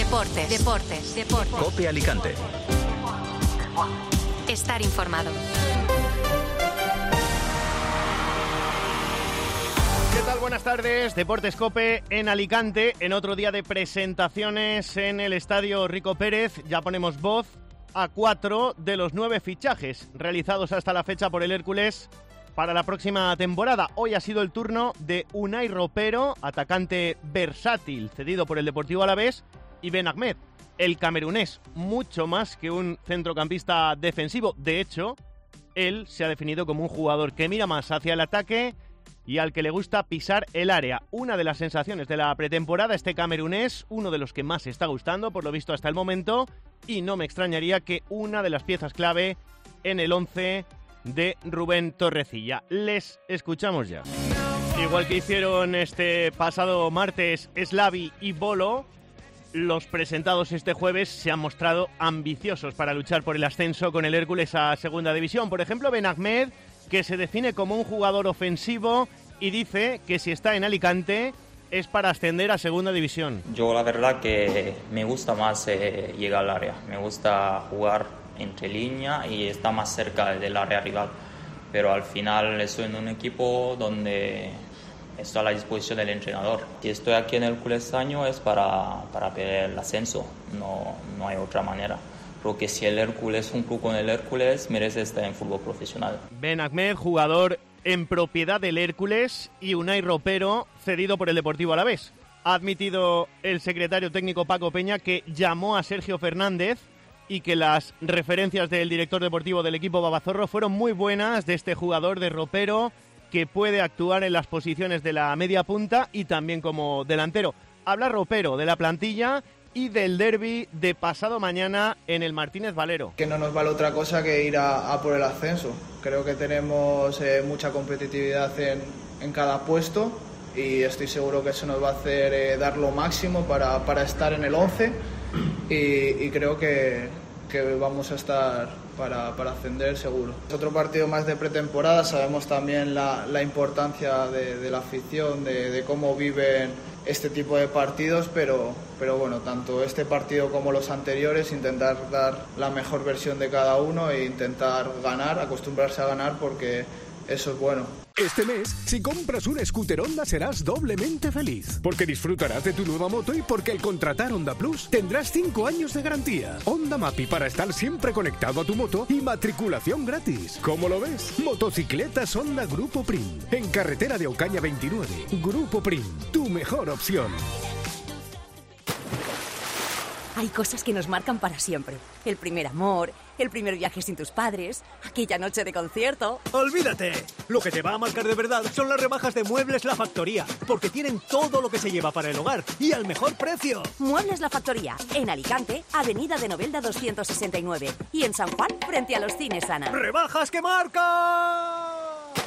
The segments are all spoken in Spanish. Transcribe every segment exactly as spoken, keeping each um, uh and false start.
Deportes, deportes, deportes. COPE Alicante. Estar informado. ¿Qué tal? Buenas tardes. Deportes COPE en Alicante, en otro día de presentaciones en el Estadio Rico Pérez. Ya ponemos voz a cuatro de los nueve fichajes realizados hasta la fecha por el Hércules para la próxima temporada. Hoy ha sido el turno de Unai Ropero, atacante versátil, cedido por el Deportivo Alavés, y Ben Ahmed, el camerunés, mucho más que un centrocampista defensivo. De hecho, él se ha definido como un jugador que mira más hacia el ataque y al que le gusta pisar el área. Una de las sensaciones de la pretemporada, este camerunés, uno de los que más está gustando, por lo visto hasta el momento, y no me extrañaría que una de las piezas clave en el once de Rubén Torrecilla. Les escuchamos ya. Igual que hicieron este pasado martes Slavi y Bolo, los presentados este jueves se han mostrado ambiciosos para luchar por el ascenso con el Hércules a Segunda División. Por ejemplo, Ben Ahmed, que se define como un jugador ofensivo y dice que si está en Alicante es para ascender a Segunda División. Yo la verdad que me gusta más eh, llegar al área, me gusta jugar entre línea y está más cerca del área rival, pero al final estoy en un equipo donde estoy a la disposición del entrenador. Si estoy aquí en el Hércules este año es para, para pelear el ascenso, no, no hay otra manera. Creo que si el Hércules, un club con el Hércules, merece estar en fútbol profesional. Ben Ahmed, jugador en propiedad del Hércules, y Unai Ropero, cedido por el Deportivo Alavés. Ha admitido el secretario técnico Paco Peña que llamó a Sergio Fernández y que las referencias del director deportivo del equipo Babazorro fueron muy buenas de este jugador de Ropero, que puede actuar en las posiciones de la media punta y también como delantero. Habla Ropero de la plantilla y del derbi de pasado mañana en el Martínez Valero. Que no nos vale otra cosa que ir a, a por el ascenso. Creo que tenemos eh, mucha competitividad en, en cada puesto y estoy seguro que eso nos va a hacer eh, dar lo máximo para, para estar en el once y, y creo que, que vamos a estar para, para ascender seguro. Es otro partido más de pretemporada, sabemos también la, la importancia de, de la afición, de, de cómo viven este tipo de partidos, pero, pero bueno, tanto este partido como los anteriores, intentar dar la mejor versión de cada uno e intentar ganar, acostumbrarse a ganar, porque eso es bueno. Este mes, si compras un scooter Honda serás doblemente feliz, porque disfrutarás de tu nueva moto y porque al contratar Honda Plus tendrás cinco años de garantía. Honda Mappy para estar siempre conectado a tu moto y matriculación gratis. ¿Cómo lo ves? Motocicletas Honda Grupo Prim. En carretera de Ocaña veintinueve. Grupo Prim, tu mejor opción. Hay cosas que nos marcan para siempre. El primer amor, el primer viaje sin tus padres, aquella noche de concierto. ¡Olvídate! Lo que te va a marcar de verdad son las rebajas de Muebles La Factoría, porque tienen todo lo que se lleva para el hogar y al mejor precio. Muebles La Factoría, en Alicante, Avenida de Novelda doscientos sesenta y nueve, y en San Juan, frente a los cines Ana. ¡Rebajas que marcan!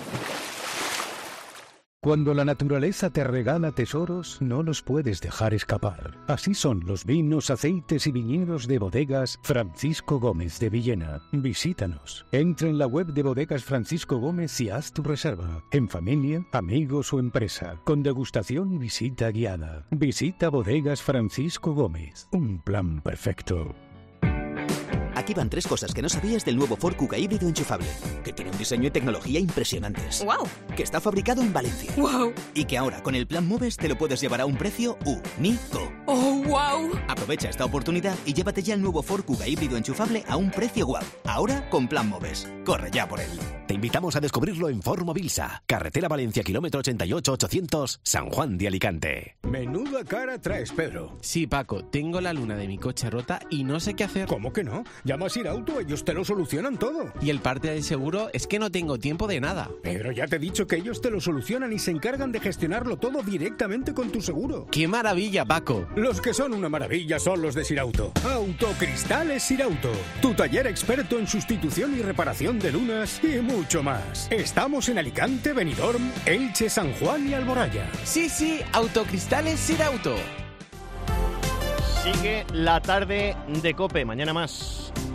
Cuando la naturaleza te regala tesoros, no los puedes dejar escapar. Así son los vinos, aceites y viñedos de Bodegas Francisco Gómez de Villena. Visítanos. Entra en la web de Bodegas Francisco Gómez y haz tu reserva. En familia, amigos o empresa. Con degustación y visita guiada. Visita Bodegas Francisco Gómez. Un plan perfecto. Aquí van tres cosas que no sabías del nuevo Ford Kuga híbrido enchufable. Que tiene un diseño y tecnología impresionantes. ¡Wow! Que está fabricado en Valencia. ¡Wow! Y que ahora con el plan Moves te lo puedes llevar a un precio único. ¡Oh, wow! Aprovecha esta oportunidad y llévate ya el nuevo Ford Kuga híbrido enchufable a un precio guau. Ahora con plan Moves. Corre ya por él. Te invitamos a descubrirlo en Ford Mobilsa. Carretera Valencia, kilómetro ochenta y ocho ochocientos, San Juan de Alicante. Menuda cara traes, Pedro. Sí, Paco, tengo la luna de mi coche rota y no sé qué hacer. ¿Cómo que no? Llamas a Irauto, ellos te lo solucionan todo. Y el parte del seguro es que no tengo tiempo de nada. Pedro, ya te he dicho que ellos te lo solucionan y se encargan de gestionarlo todo directamente con tu seguro. ¡Qué maravilla, Paco! Los que son una maravilla son los de Sirauto. Autocristales Sirauto, tu taller experto en sustitución y reparación de lunas y mucho más. Estamos en Alicante, Benidorm, Elche, San Juan y Alboraya. Sí, sí, Autocristales Sirauto. Sigue la tarde de COPE, mañana más.